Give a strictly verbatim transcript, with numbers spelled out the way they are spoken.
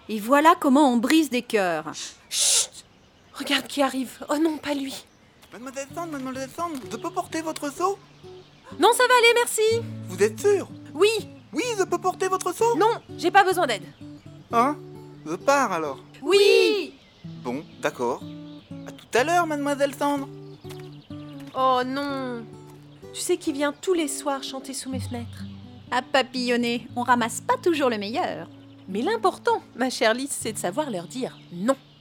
Et voilà comment on brise des cœurs. Chut! Regarde qui arrive. Oh non, pas lui. Mademoiselle Sand, Mademoiselle Sand, je peux porter votre seau? Non, ça va aller, merci. Vous êtes sûr? Oui. Oui, je peux porter votre seau? Non, j'ai pas besoin d'aide. Hein? Je pars alors. Oui. Bon, d'accord. À tout à l'heure, Mademoiselle Sand. Oh non. Tu sais qui vient tous les soirs chanter sous mes fenêtres? À papillonner, on ramasse pas toujours le meilleur. Mais l'important, ma chère Lys, c'est de savoir leur dire non.